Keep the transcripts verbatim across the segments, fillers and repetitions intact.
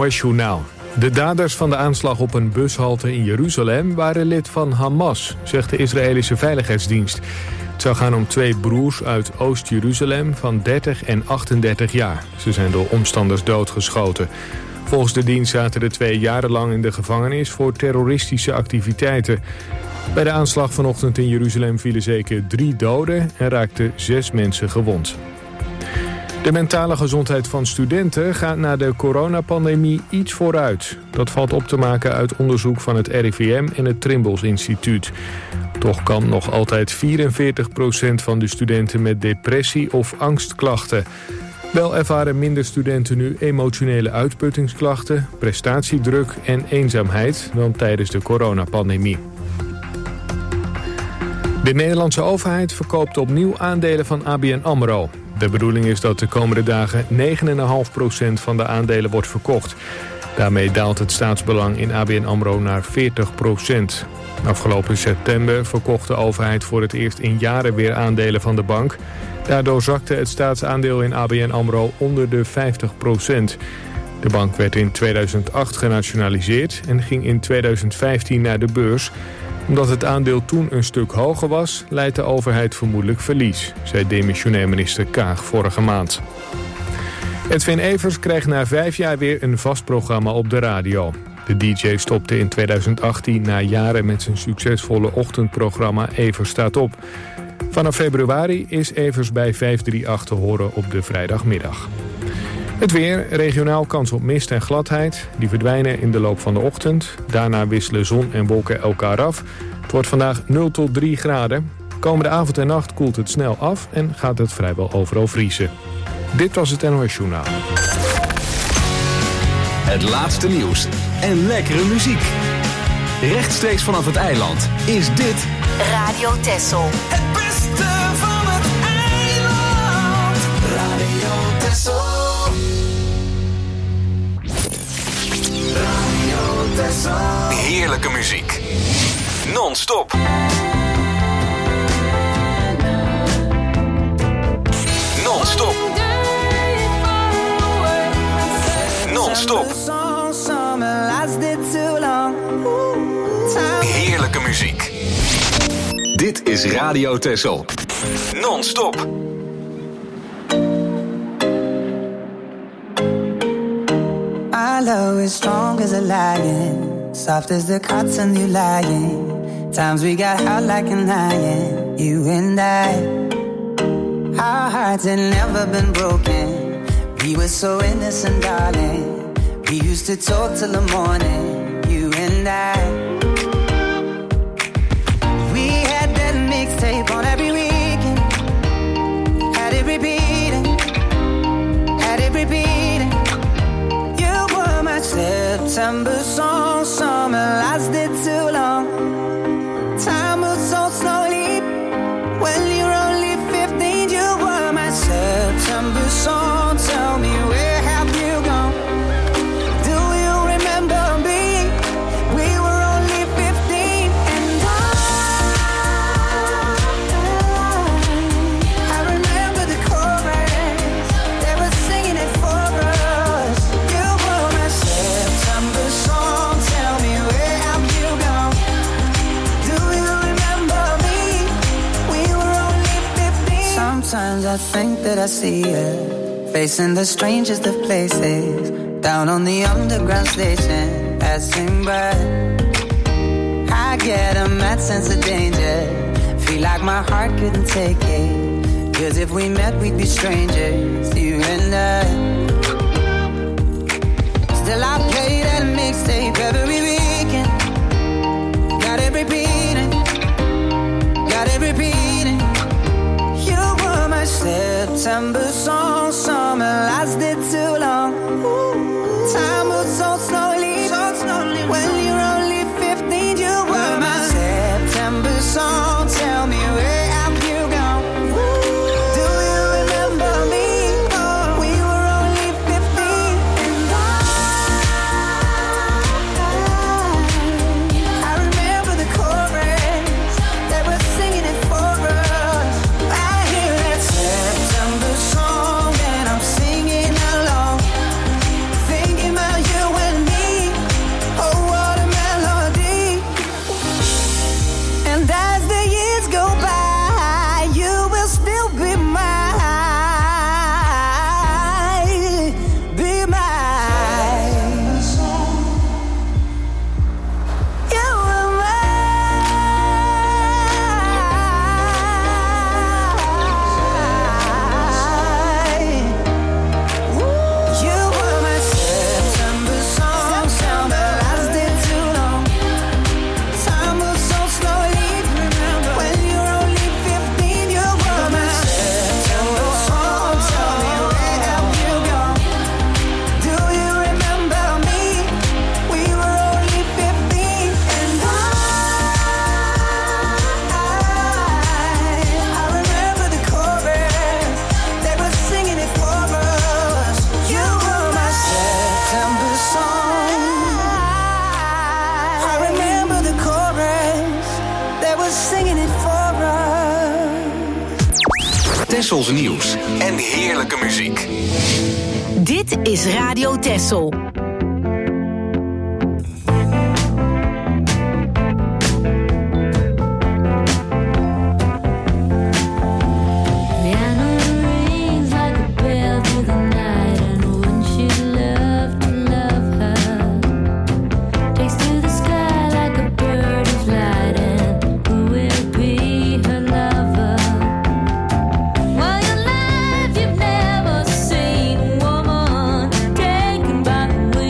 O S-journaal. De daders van de aanslag op een bushalte in Jeruzalem waren lid van Hamas, zegt de Israëlische Veiligheidsdienst. Het zou gaan om twee broers uit Oost-Jeruzalem van dertig en achtendertig jaar. Ze zijn door omstanders doodgeschoten. Volgens de dienst zaten de twee jarenlang in de gevangenis voor terroristische activiteiten. Bij de aanslag vanochtend in Jeruzalem vielen zeker drie doden en raakten zes mensen gewond. De mentale gezondheid van studenten gaat na de coronapandemie iets vooruit. Dat valt op te maken uit onderzoek van het R I V M en het Trimbos Instituut. Toch kan nog altijd vierenveertig procent van de studenten met depressie of angstklachten. Wel ervaren minder studenten nu emotionele uitputtingsklachten, prestatiedruk en eenzaamheid dan tijdens de coronapandemie. De Nederlandse overheid verkoopt opnieuw aandelen van A B N AMRO. De bedoeling is dat de komende dagen negen komma vijf procent van de aandelen wordt verkocht. Daarmee daalt het staatsbelang in A B N AMRO naar veertig procent. Afgelopen september verkocht de overheid voor het eerst in jaren weer aandelen van de bank. Daardoor zakte het staatsaandeel in A B N AMRO onder de vijftig procent. De bank werd in tweeduizend acht genationaliseerd en ging in tweeduizend vijftien naar de beurs. Omdat het aandeel toen een stuk hoger was, leidt de overheid vermoedelijk verlies, zei demissionair minister Kaag vorige maand. Edwin Evers kreeg na vijf jaar weer een vast programma op de radio. De D J stopte in tweeduizend achttien na jaren met zijn succesvolle ochtendprogramma Evers staat op. Vanaf februari is Evers bij vijf drie acht te horen op de vrijdagmiddag. Het weer, regionaal kans op mist en gladheid. Die verdwijnen in de loop van de ochtend. Daarna wisselen zon en wolken elkaar af. Het wordt vandaag nul tot drie graden. Komende avond en nacht koelt het snel af en gaat het vrijwel overal vriezen. Dit was het N O S-journaal. Het laatste nieuws en lekkere muziek. Rechtstreeks vanaf het eiland is dit Radio Texel. Het beste van het eiland. Radio Texel. Radio Texel. Heerlijke muziek. Non-stop. Non-stop. Non-stop. Heerlijke muziek. Dit is Radio Texel. Non-stop. My love is strong as a lion, soft as the cotton you lying. Times we got hot like an iron, you and I. Our hearts had never been broken. We were so innocent, darling. We used to talk till the morning, you and I. We had that mixtape on every weekend. Had it repeating, had it repeating. You were my September song, summer lasted too long. Time moves so slowly when you're only fifteen. You were my September song. Tell me, where have you gone? Do you remember me? We were only fifteen, and I, I remember the chorus. They were singing it for us. You were my September song. Tell me, where have you gone? Do you remember me? We were only fifteen. Sometimes I think that I see you facing the strangest of places, down on the underground station, passing by. I get a mad sense of danger, feel like my heart couldn't take it, 'cause if we met we'd be strangers, you and I. Still I play that mixtape every weekend. Got it repeating, got it repeating. You were my September song, summer lasted too long. Time moves so slowly, so slowly when you're only fifteen. You were my September song. Tell me, where have you gone? Do you remember me? We were only Tessels nieuws en heerlijke muziek. Dit is Radio Tessel. Well, your life you've never seen, woman, taken by the wind.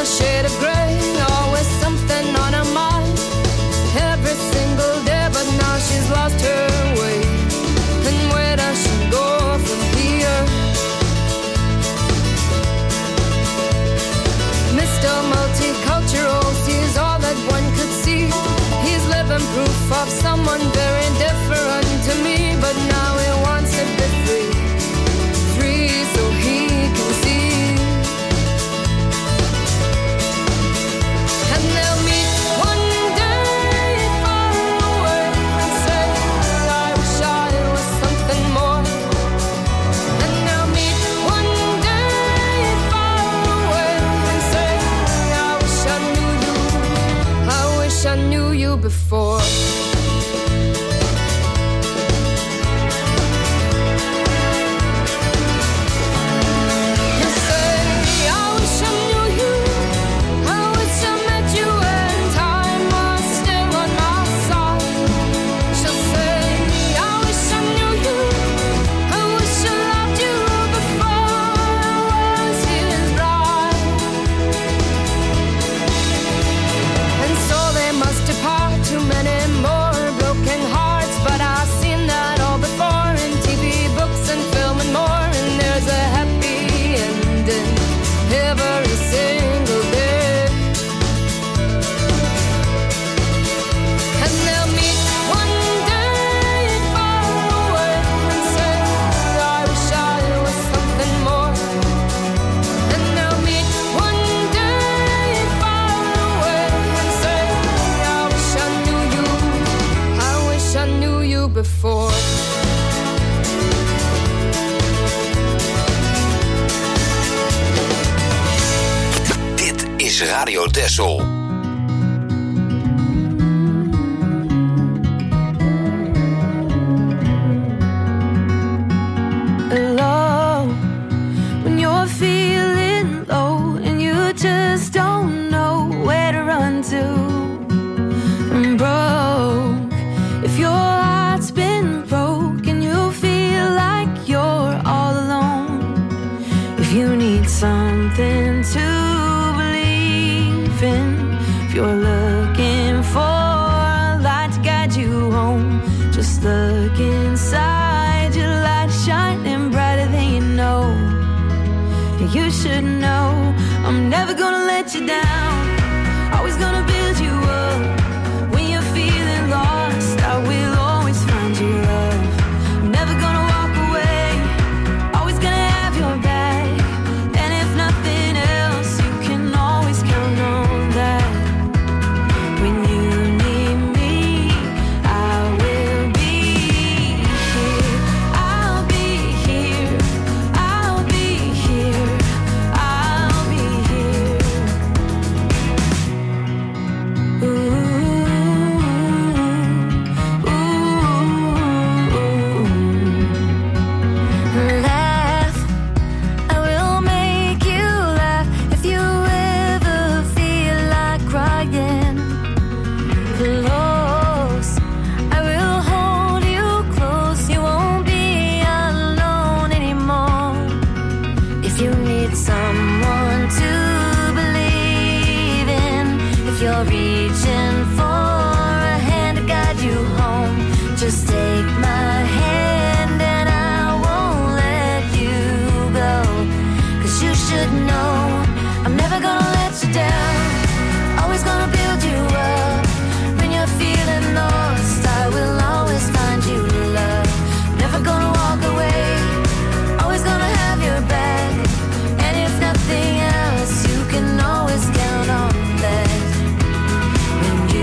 a shade of grey, always something on her mind. Every single day, but now she's lost her way. And where does she go from here? Mister Multicultural sees all that one could see. He's living proof of someone very different to me, but now he wants to be free, free so he can see. And they'll meet one day far away and say, I wish I was something more. And they'll meet one day far away and say, I wish I knew you, I wish I knew you before. Before. Dit is Radio Texel. Alone, when you're feeling low and you just don't know where to run to. I'm broke. If you're been broken, you feel like you're all alone. If you need something to believe in, if you're looking for a light to guide you home, just look inside, your light shining brighter than you know. You should know I'm never gonna let you down, always gonna build you up. When you're feeling lost, I will always find you love. I'm never gonna walk away, always gonna have your back. And if nothing else, you can always count on that. When you need me, I will be here. I'll be here. I'll be here. I'll be here. Ooh. You're reaching for a hand to guide you home. Just take my hand and I won't let you go. 'Cause you should know I'm never gonna let you down, always gonna build you up. When you're feeling lost, I will always find you love. Never gonna walk away, always gonna have your back. And if nothing else, you can always count on that. When you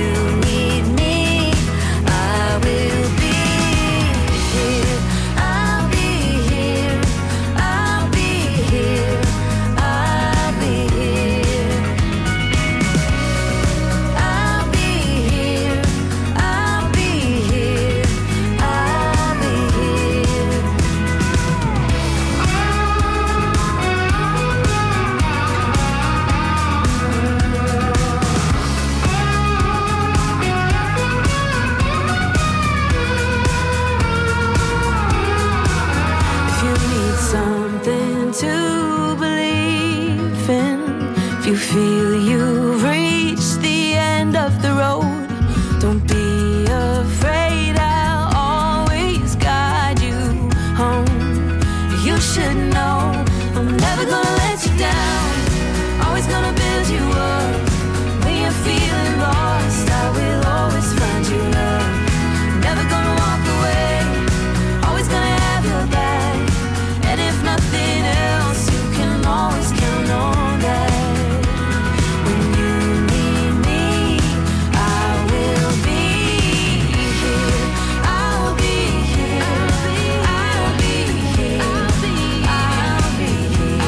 you feel you've reached the end of the road, don't be afraid, I'll always guide you home. You should know I'm never gonna let you down, always gonna build you up. When you're feeling lost, I will always find you love. Never gonna walk away, always gonna have your back. And if nothing else, you can always count on that. When you need me, I will be here. I'll be here. I'll be here. I'll be here. I'll be here.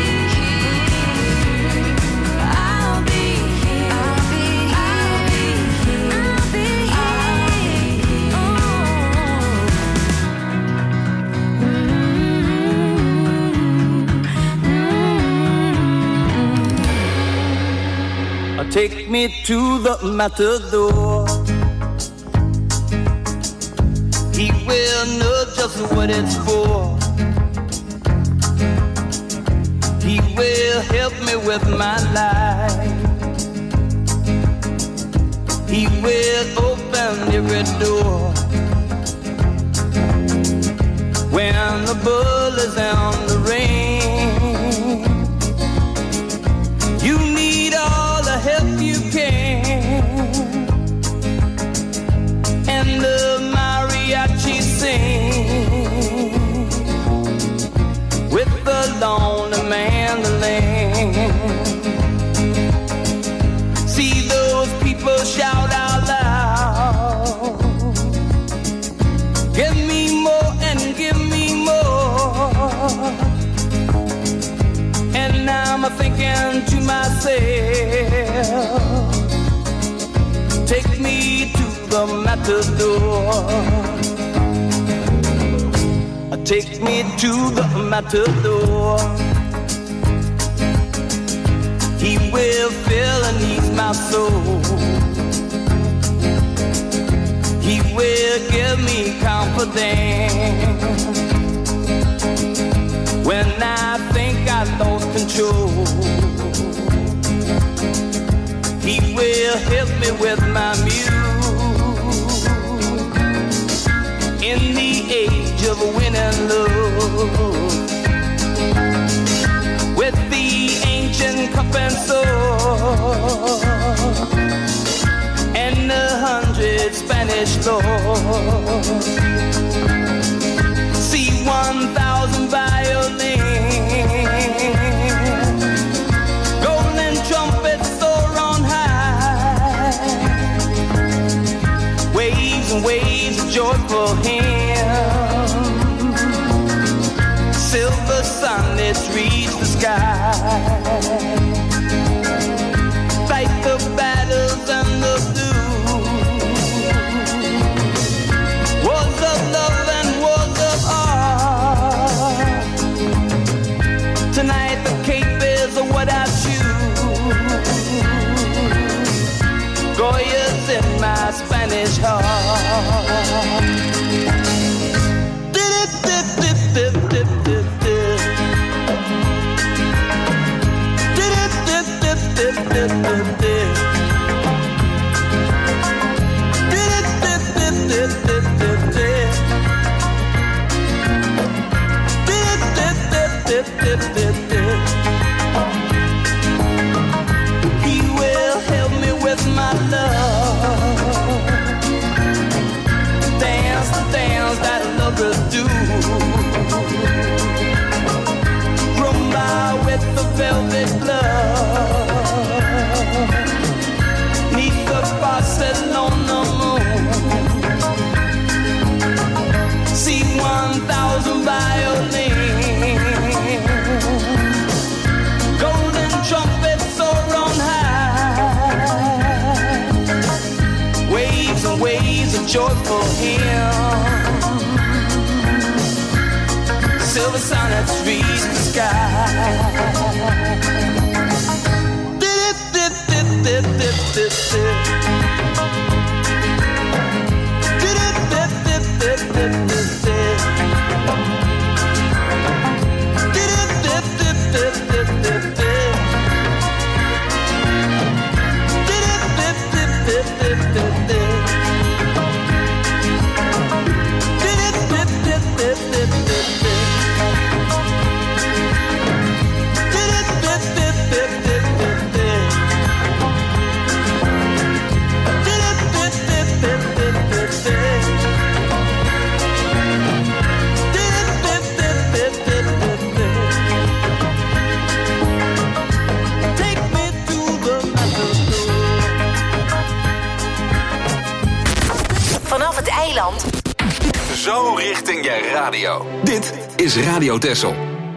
I'll be here. I'll be Take me to the matador. He will know just what it's for. He will help me with my life. He will open every door. When the bull is on the rain, you need all the help you can. And the mariachi sing with the lonely mandolin. See those people shout out loud, give me more and give me more. And I'm thinking to myself, take me to the matador. Take me to the matador. He will fill and ease my soul. He will give me confidence when I think I lost control. He will help me with my muse in the age of winning love, with the ancient cup and sword and a hundred Spanish lords. See one thousand violins, golden trumpets soar on high, waves and waves of joyful hymns, silver sunlets reach the sky, fight the battles and the blues, wars of love and wars of art. Tonight the cape is what I choose, Goya's in my Spanish heart. Dip, dip, dip, dip, dip, dip, dip. Dip, dip, dip, dip, dip, dip, dip. Dip, dip, dip, dip, dip, dip, dip. Dip, dip, dip, dip, dip, dip, dip. He will help me with my love, dance the dance that lovers do, rumba with the velvet glove, neath the Barcelona moon. See one thousand violins, golden trumpets soar on high, waves and waves of joyful hymns, silver sonnets reach the sky. Dip, dip, dip, dip, dip, dip, dip. Dip, dip, dip, dip, dip, dip, dip. Dip, dip, dip, dip, dip, dip, dip. richting je radio. Dit is Radio Texel.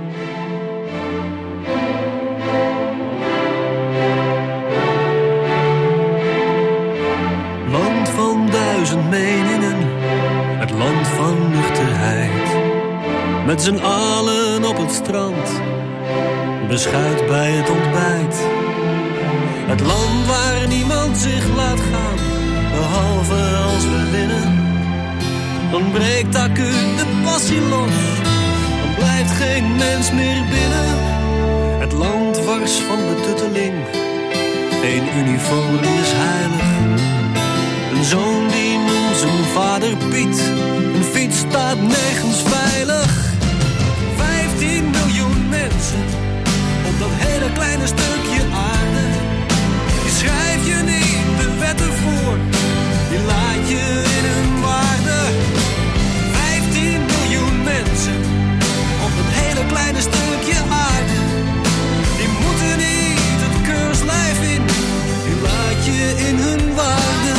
Land van duizend meningen, het land van nuchterheid. Met z'n allen op het strand, beschuit bij het ontbijt. Het land waar niemand zich laat gaan, behalve als we winnen. Dan breekt acuut de passie los, dan blijft geen mens meer binnen. Het land wars van betutteling, geen uniform is heilig. Een zoon die noemt zijn vader Piet, een fiets staat nergens veilig. Vijftien miljoen mensen op dat hele kleine stukje aarde. Die schrijf je niet de wetten voor, die laat je in hun waarde. Vijftien miljoen mensen op dat hele kleine stukje aarde. Die moeten niet het keurslijf in, die laat je in hun waarde.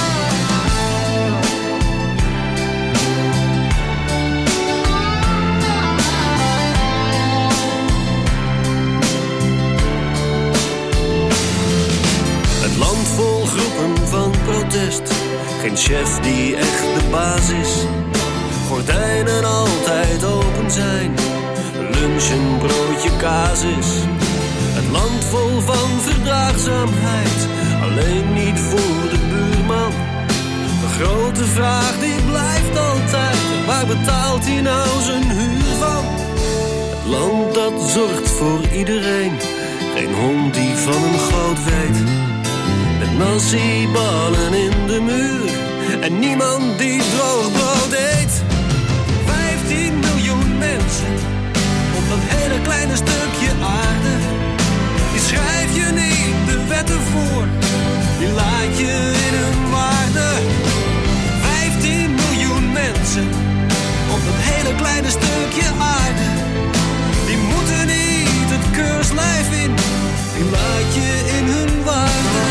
Land vol groepen van protest, geen chef die echt de baas is. Gordijnen altijd open zijn, lunch een broodje kaas is. Het land vol van verdraagzaamheid, alleen niet voor de buurman. De grote vraag die blijft altijd, waar betaalt hij nou zijn huur van? Het land dat zorgt voor iedereen, geen hond die van een goot weet. Met nasi-ballen in de muur en niemand die droog brood eet. Vijftien miljoen mensen op dat hele kleine stukje aarde. Die schrijf je niet de wetten voor, die laat je in hun waarde. Vijftien miljoen mensen op dat hele kleine stukje aarde. Die moeten niet het keurslijf in, die laat je in hun waarde.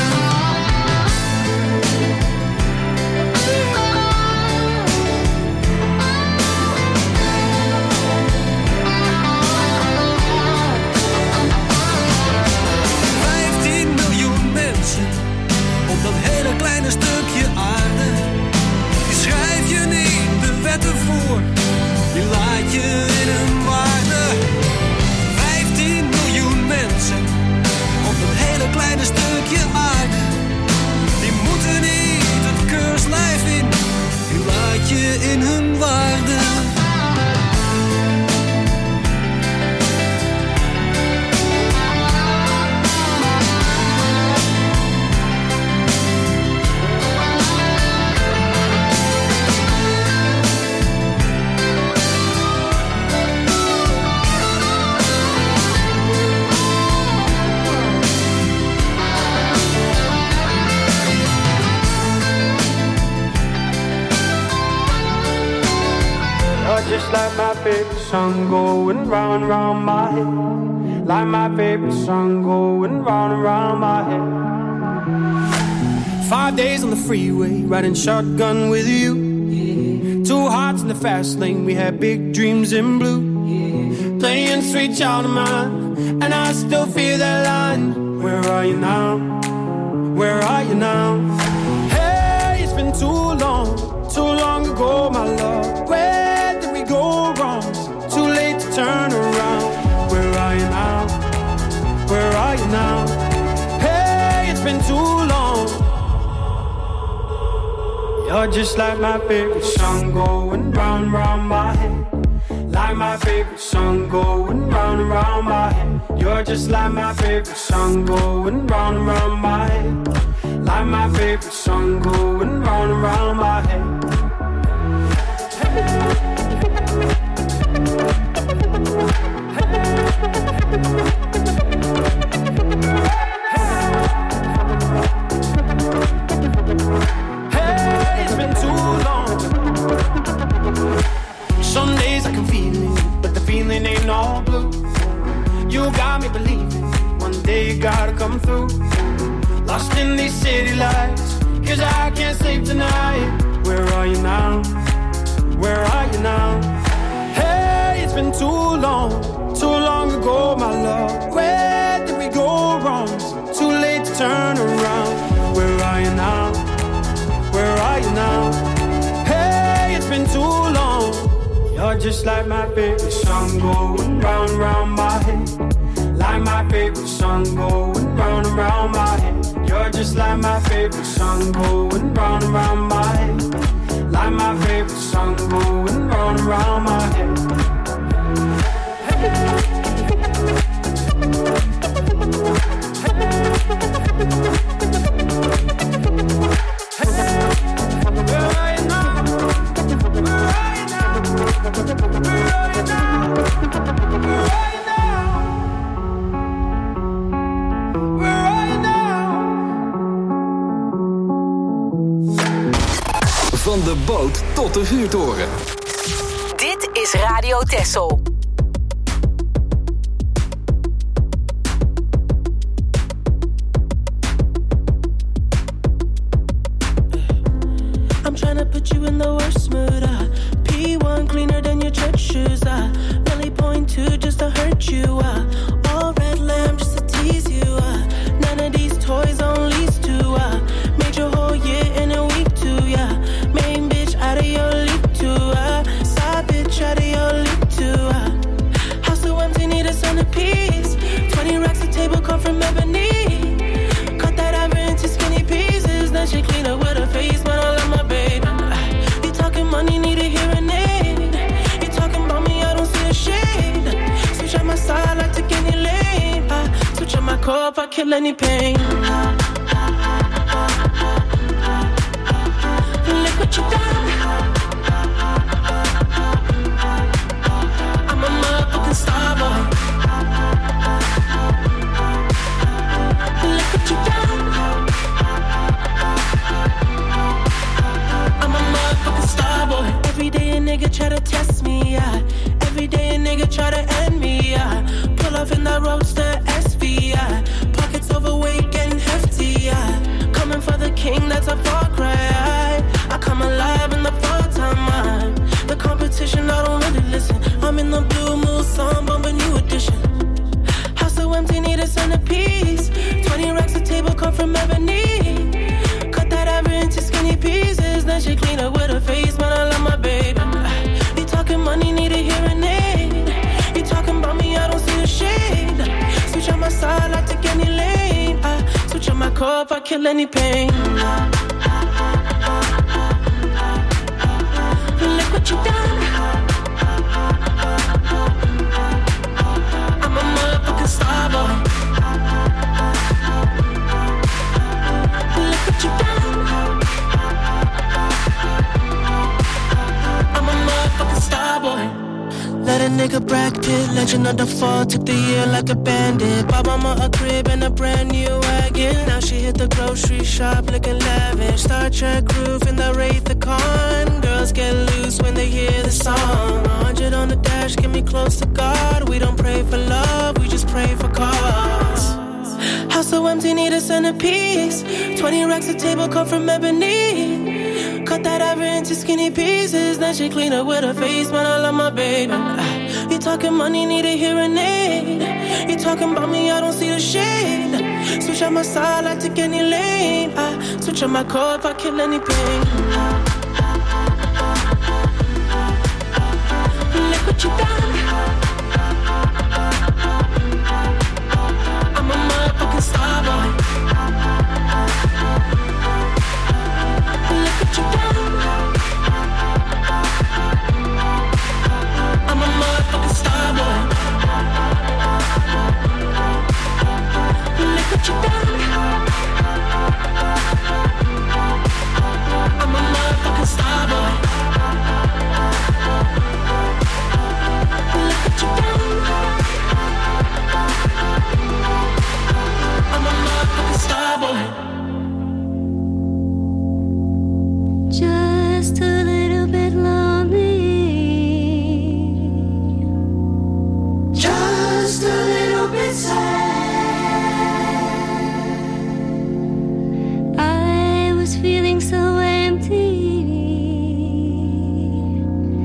Op dat hele kleine stukje aarde, die schrijf je niet de wetten voor, die laat je in hun waarde. Vijftien miljoen mensen op dat hele kleine stukje aarde, die moeten niet het keurslijf in, die laat je in hun waarde. Just like my favorite song going round and round my head. Like my favorite song going round and round my head. Five days on the freeway, riding shotgun with you. Yeah. Two hearts in the fast lane, we had big dreams in blue. Yeah. Playing sweet child of mine, and I still feel that line. Where are you now? Where are you now? Hey, it's been too long, too long ago, my love. Where go wrong, too late to turn around. Where are you now? Where are you now? Hey, it's been too long. You're just like my favorite song going round, round my head. Like my favorite song going round and round my head. You're just like my favorite song going round and round my head. Like my favorite song going round and round my head. Hey, it's been too long. Some days I can feel it, but the feeling ain't all blue. You got me believing one day you gotta come through. Lost in these city lights, cause I can't sleep tonight. Where are you now? Where are you now? Hey, it's been too long, too long ago, my love. Where did we go wrong? It's too late to turn around. Where are you now? Where are you now? Hey, it's been too long. You're just like my favorite song going round and round my head. Like my favorite song going round and round my head. You're just like my favorite song going round and round my head. Like my favorite song going round and round my head. Van de boot tot de vuurtoren. Dit is Radio Texel. I'm trying to put you in the worst mood. Uh, P one cleaner than your church shoes. Uh, really point two just to hurt you. Uh, all red lamb just to tease you. Uh, none of these toys on lease to. Uh, made your whole year in a week too. Yeah, main bitch out of your league too. Uh, side bitch out of your league too. Uh, house so empty, need a centerpiece. Twenty racks a table come from ebony. Cut that ever into skinny pieces. Then she clean up with her face, but I love my baby. You talking money, need a hearing aid. You talking about me, I don't see a shade. Switch on my side, I take any lane. I switch on my core if I kill any pain. Look what you done. I'm a motherfucking star boy. Look what you done. I'm a motherfucking star boy. Every day a nigga try to test me, yeah. Every day a nigga try to end me, yeah. Pull off in that roadster S V, yeah. Pockets overweight getting hefty, yeah. Coming for the king, that's a far cry. I come alive in the fall time, man. The competition, I don't really listen. I'm in the blue moon, song, bumping new edition. House so empty, need a centerpiece. Twenty racks a table come from ebony. Cut that ever into skinny pieces. Then she clean up with her face, man, I love my baby. You talking money, need a hearing aid. You talking about me, I don't see a shade. Switch on my side, I take any lane. I switch on my core if I kill any pain. Look what you done. I'm a motherfucking star boy. Look what you done. I'm a motherfucking star boy. Let a nigga Brad Pitt, legend of the fall, took the year like a bandit. Bought mama a crib and a brand new wagon. Now she hit the grocery shop looking lavish. Star Trek roof in the Wraith the Con. Girls get loose when they hear the song. A hundred on the dash, get me close to God. We don't pray for love, we just pray for cause. House so empty, need a centerpiece. Twenty racks a table come from ebony. Cut that ever into skinny pieces. Then she clean up with her face, man, I love my baby. You talking money, need a hearing aid. You talking about me, I don't see the shade. Switch on my side, I take any lane. I switch on my core if I kill any pain. Look what you done. I'm a motherfucking star boy. Look what you done. I'm a motherfucking star boy. Look what you done. I'm a motherfucking star boy. Look what you done. I'm a motherfucking star boy. Just a little bit lonely. Just a little bit sad. I was feeling so empty.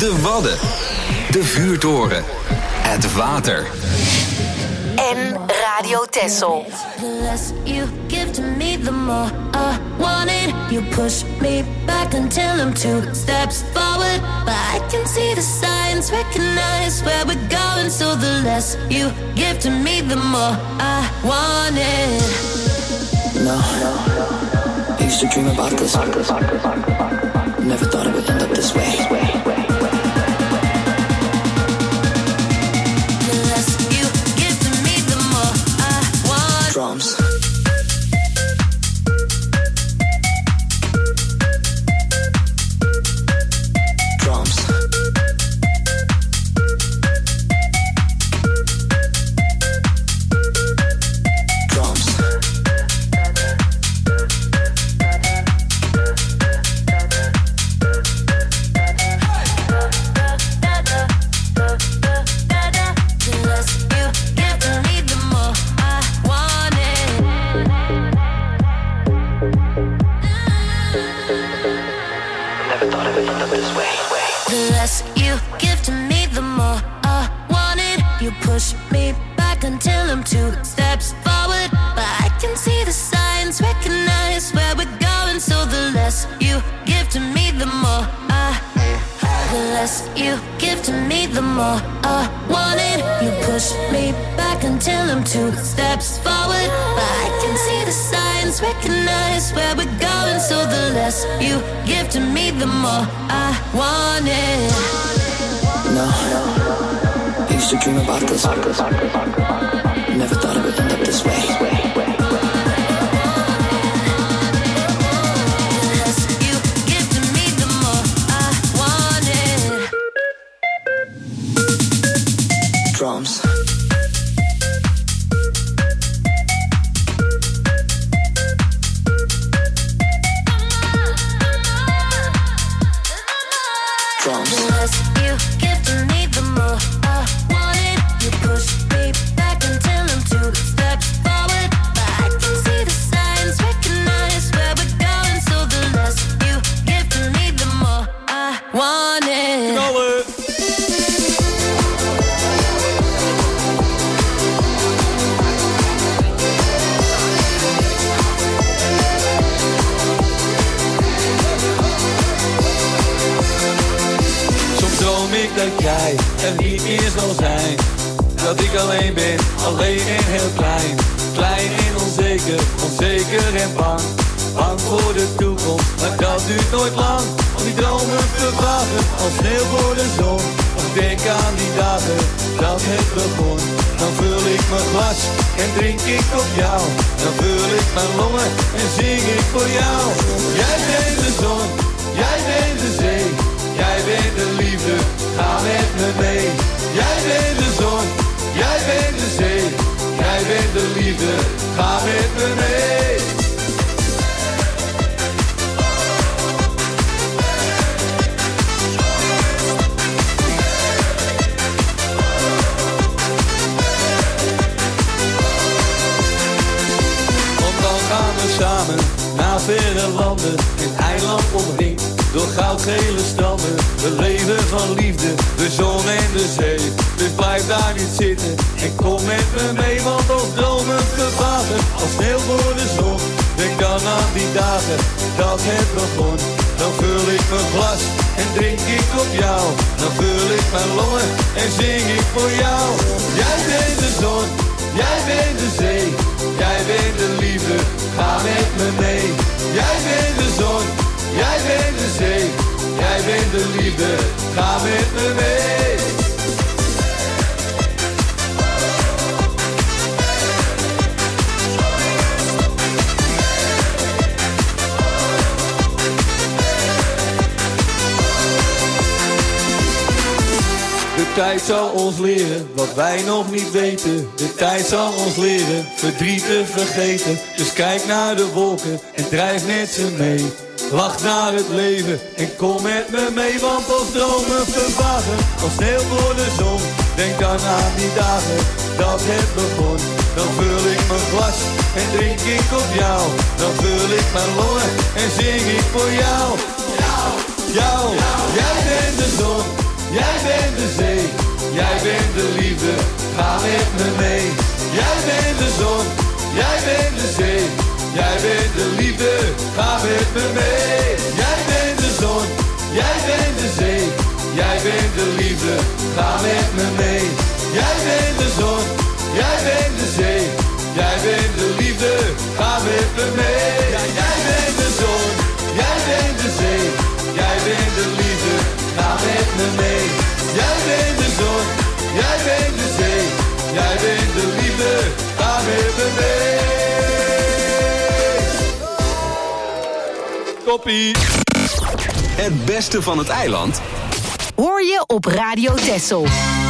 De Wadden. De Vuurtoren. Het water. En Radio Texel. The less you give to me, the more I want it. You push me back until I'm two steps forward, but I can see the signs, recognize where we're going. So the less you give to me, the more I want it. No, I used to dream about this. Never thought it would end up this way. Drums. Drums. Drums. The less you give to me, the more I want it. You push me back until I'm two steps forward, but I can see the signs, recognize where we're going. So the less you give to me, the more I. The less you give to me, the more I want it. You push me back until I'm two steps forward, but I can see the signs, recognize where we're going. So the less you give to me, the more I want it. No, I used to dream about this. Never thought it would end up this way. Drums. Drums. The less you give to me, the more I want it. You push me back until I'm two steps forward, but I can see the signs, recognize where we're going. So the less you give to me, the more I want it. Knallen. Droom ik dat jij er niet meer zal zijn. Dat ik alleen ben, alleen en heel klein. Klein en onzeker, onzeker en bang. Bang voor de toekomst, maar dat duurt nooit lang. Om die dromen vervagen, als sneeuw voor de zon. Als ik denk aan die dagen, dat het begon. Dan vul ik mijn glas en drink ik op jou. Dan vul ik mijn longen en zing ik voor jou. Jij bent de zon, jij bent de zee. Jij bent de liefde, ga met me mee. Jij bent de zon, jij bent de zee. Jij bent de liefde, ga met me mee. Want dan gaan we samen naar verre landen. Een eiland omringd door goudgele stranden. We leven van liefde, de zon en de zee. Dus blijf daar niet zitten en kom met me mee. Want als dromen vervagen, als sneeuw voor de zon. Denk dan aan die dagen, dat het begon. Dan vul ik mijn glas en drink ik op jou. Dan vul ik mijn longen en zing ik voor jou. Jij bent de zon, jij bent de zee. Jij bent de liefde, ga met me mee. Jij bent de zon, jij bent de zee. Jij bent de liefde, ga met me mee. De tijd zal ons leren wat wij nog niet weten. De tijd zal ons leren verdriet te vergeten. Dus kijk naar de wolken en drijf net ze mee. Lach naar het leven en kom met me mee. Want als dromen vervagen, als sneeuw voor de zon. Denk dan aan die dagen, dat het begon. Dan vul ik mijn glas en drink ik op jou. Dan vul ik mijn longen en zing ik voor jou. Jou, jou, jij bent de zon. koppie. Het beste van het eiland hoor je op Radio Texel.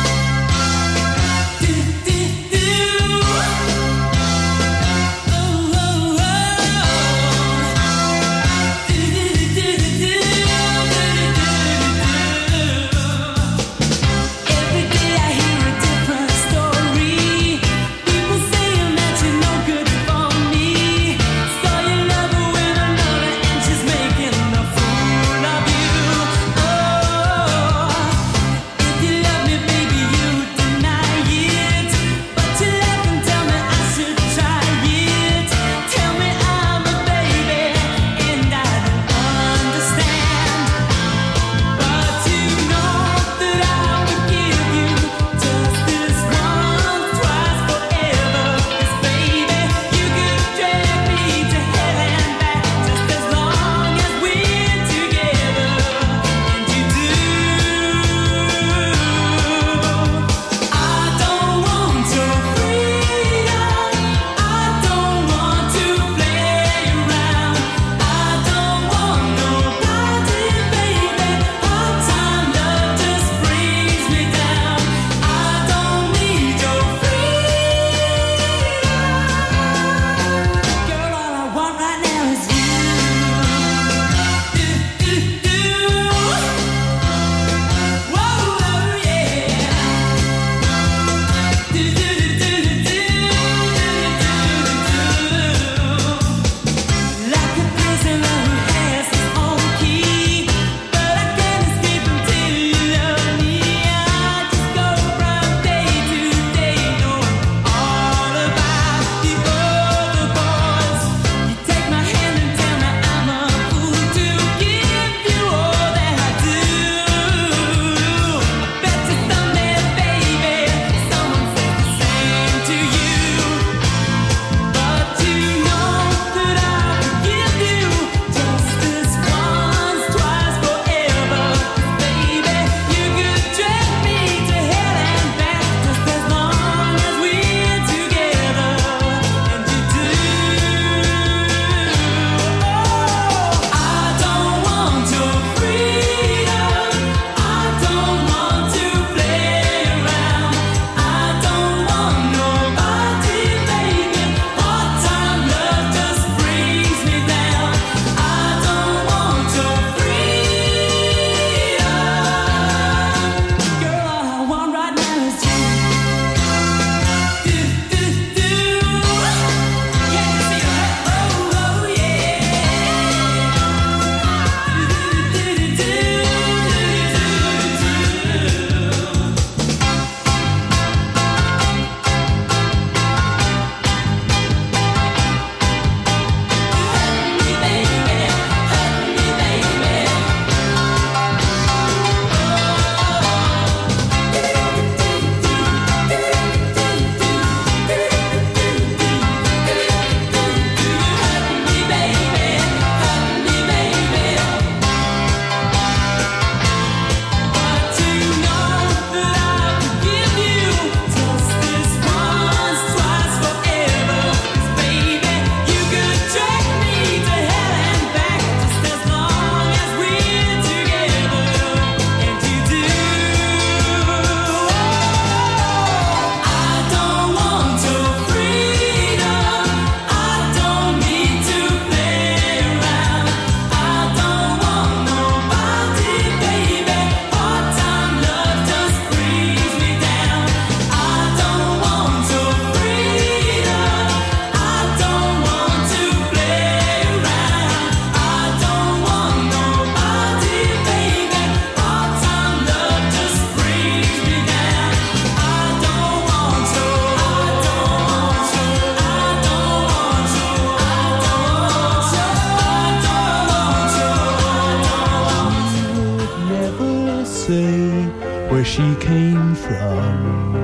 where she came from.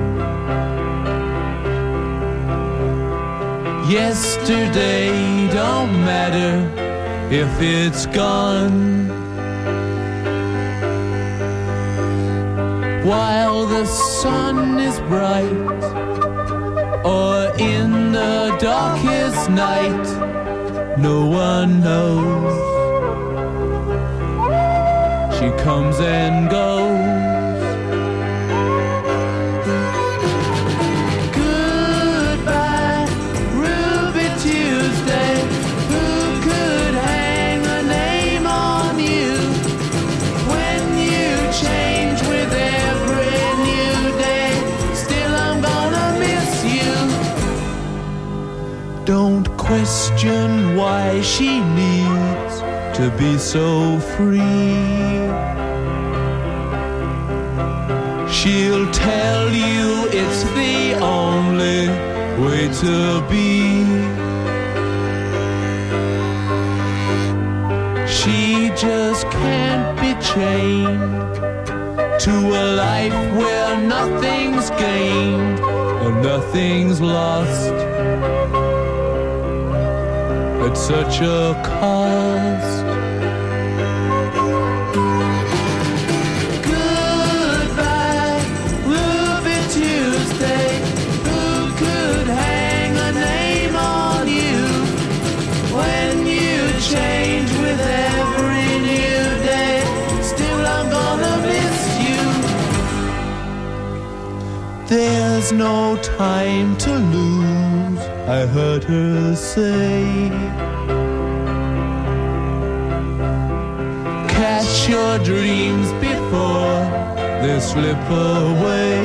Yesterday don't matter if it's gone. While the sun is bright, or in the darkest night, no one knows. she comes and goes. Goodbye, Ruby Tuesday. Who could hang a name on you when you change with every new day? Still, I'm gonna miss you. Don't question why she needs to be so free. She'll tell you it's the only way to be. She just can't be chained to a life where nothing's gained and nothing's lost at such a cost. Goodbye, Ruby Tuesday. Who could hang a name on you when you change with every new day? Still, I'm gonna miss you. There's no time to lose, I heard her say. Catch your dreams before they slip away.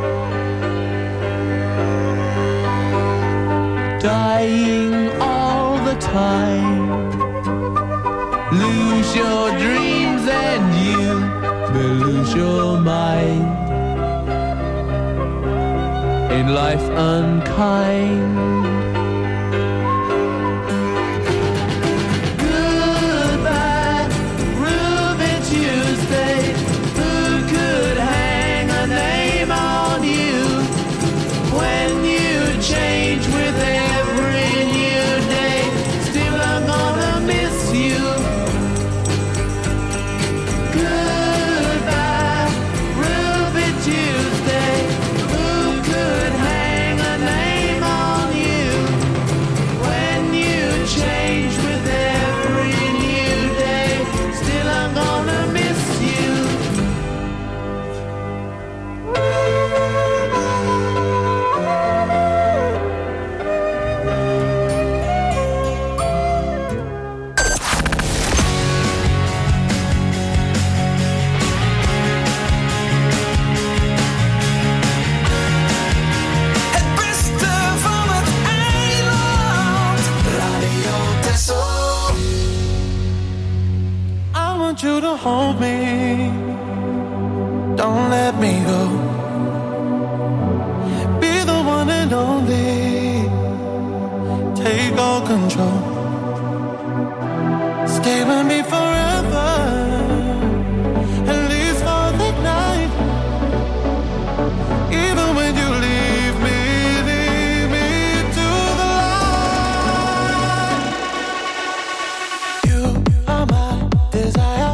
Dying all the time. Lose your dreams and you may lose your mind. Ain't life unkind? Change with every new day. Still, I'm gonna miss you. Goodbye, Ruby Tuesday. Who could hang a name on you when you change with every new day? Still, I'm gonna miss you. You to hold me, don't let me go. Be the one and only, take all control. Stay with me forever, at least for the night. Even when you leave me, leave me to the light. You are my desire.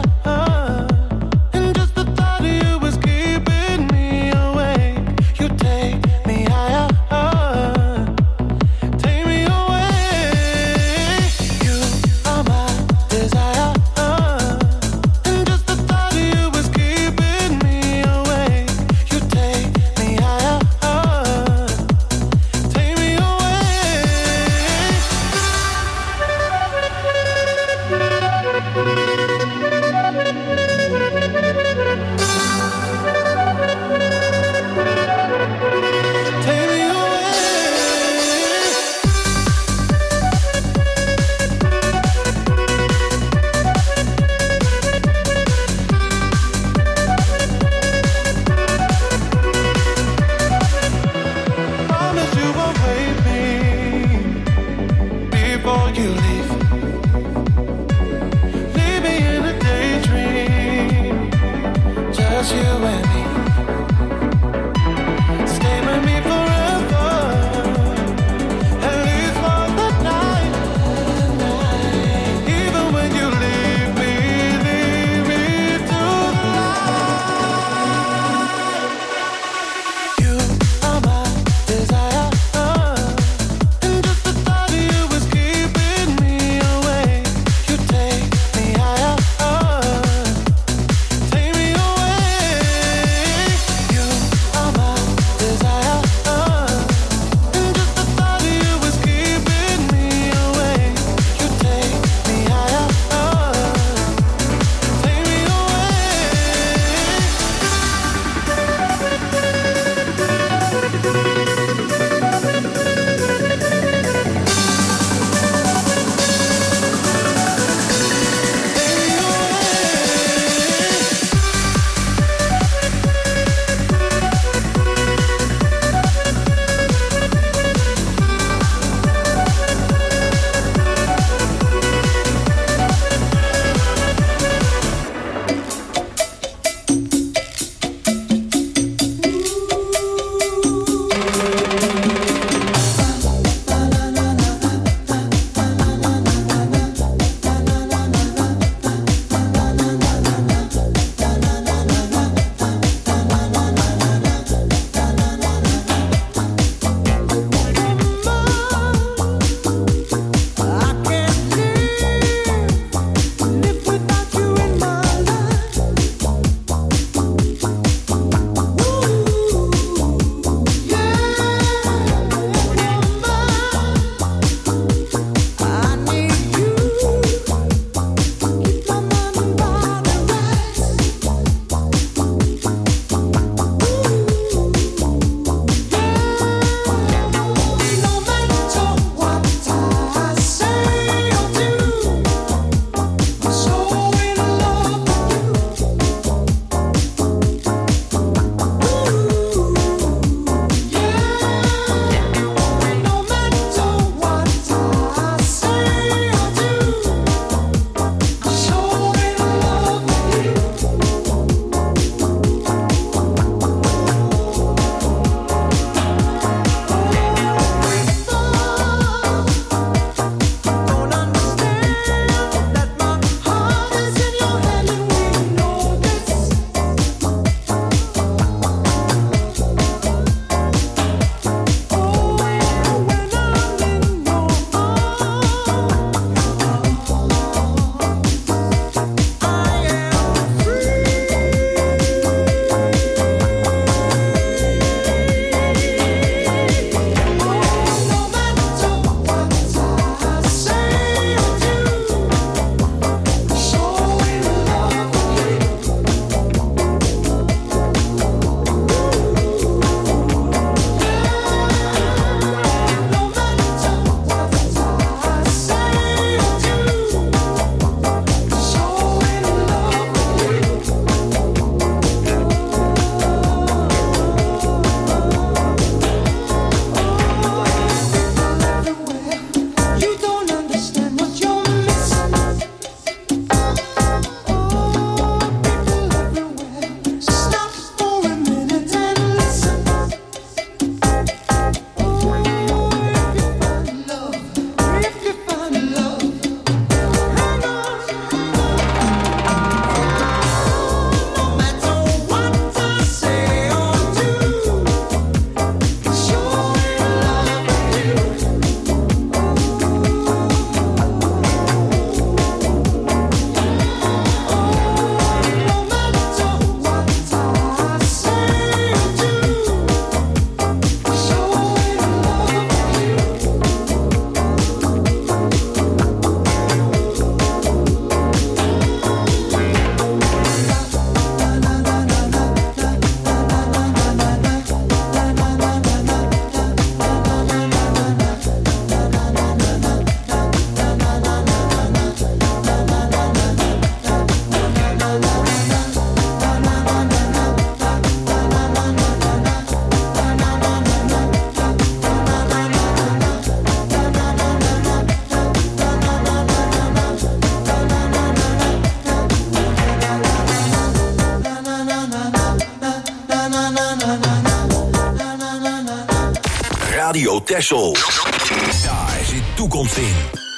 Radio Texel. Daar zit toekomst in.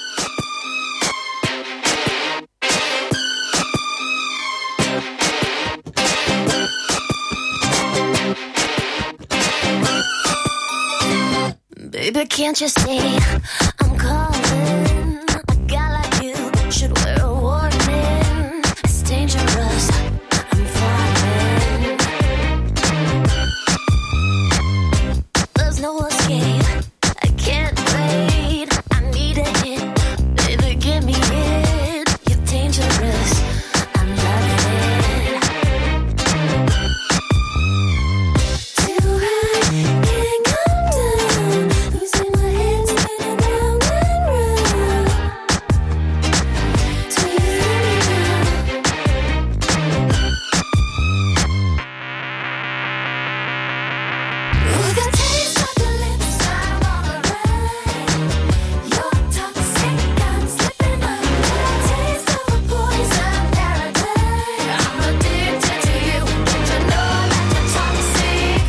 Baby, can't you see I'm calling? A guy like you should wear a warning. It's dangerous, I'm falling. There's no escape, I can't wait. I need a hit, baby, give me it. You're dangerous, I'm loving it. Too high, can't come down. Losing my head, spinning round and round. Do you feel me now? With the taste of your lips, I'm on the ride. You're toxic, I'm slipping under. Taste of a poison paradise. I'm addicted to you. Don't you know that you're toxic?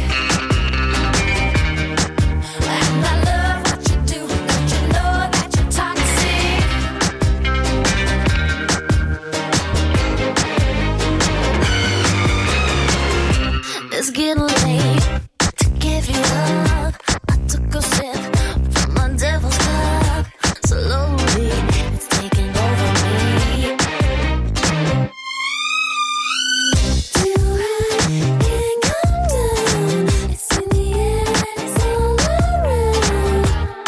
And I love what you do. Don't you know that you're toxic? It's getting late to give you up. I took a sip from my devil's cup. Slowly, it's taking over me. Too high, can't come down. It's in the air and it's all around.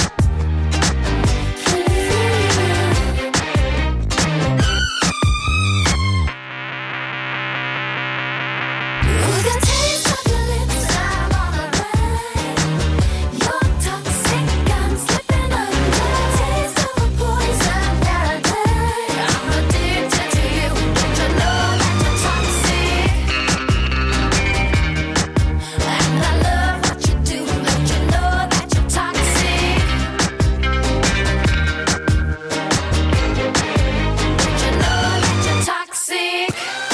Can you feel it now? With the taste of your lips, I'm on the ride. You're toxic, I'm slipping under. Taste of a poison paradise. I'm addicted to you. Don't you know that you're toxic? And I love what you do. Don't you know that you're toxic? Don't you know that you're toxic?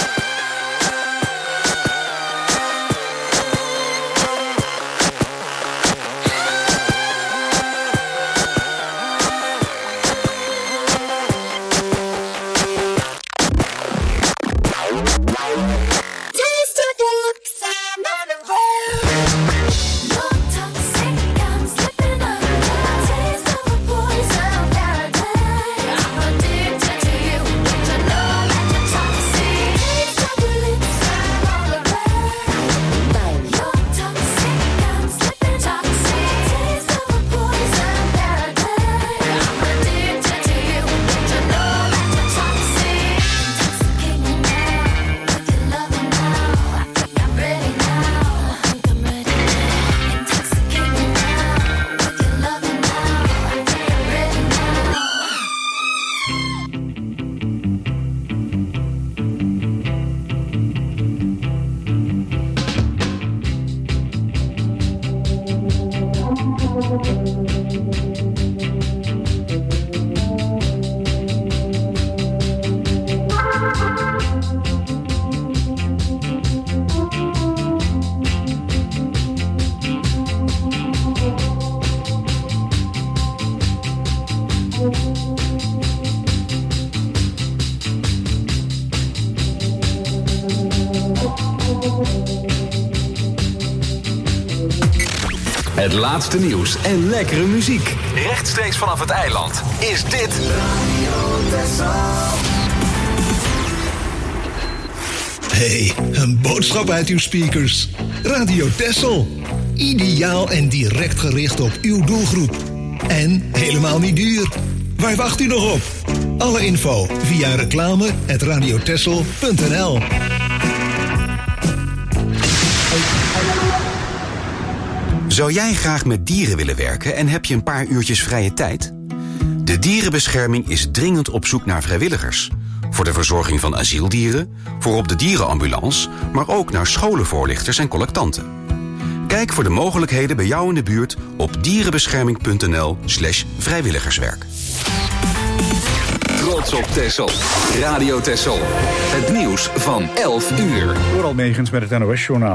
Taste of your lips, I'm on the road. You're toxic, I'm slipping under. Taste of a poison paradise. I'm addicted to you. Don't you know that you're toxic? Taste of your lips, I'm on the road. You're toxic, I'm slipping toxic. Taste of a poison paradise. I'm addicted to you. Don't you know that you're toxic? Intoxicate me now with your loving now. I think I'm ready now. I think I'm ready now. Intoxicate me now with your loving now. I think I'm ready now. Het laatste nieuws en lekkere muziek. Rechtstreeks vanaf het eiland is dit Hey, een boodschap uit uw speakers. Radio Texel. Ideaal en direct gericht op uw doelgroep. En helemaal niet duur. Waar wacht u nog op? Alle info via reclame at radiotexel punt n l. Zou jij graag met dieren willen werken en heb je een paar uurtjes vrije tijd? De dierenbescherming is dringend op zoek naar vrijwilligers. Voor de verzorging van asieldieren, voor op de dierenambulance, maar ook naar scholenvoorlichters en collectanten. Kijk voor de mogelijkheden bij jou in de buurt op dierenbescherming punt n l slash vrijwilligerswerk. Trots op Texel. Radio Texel. Het nieuws van elf uur. Door Almegens met het N O S-journaal.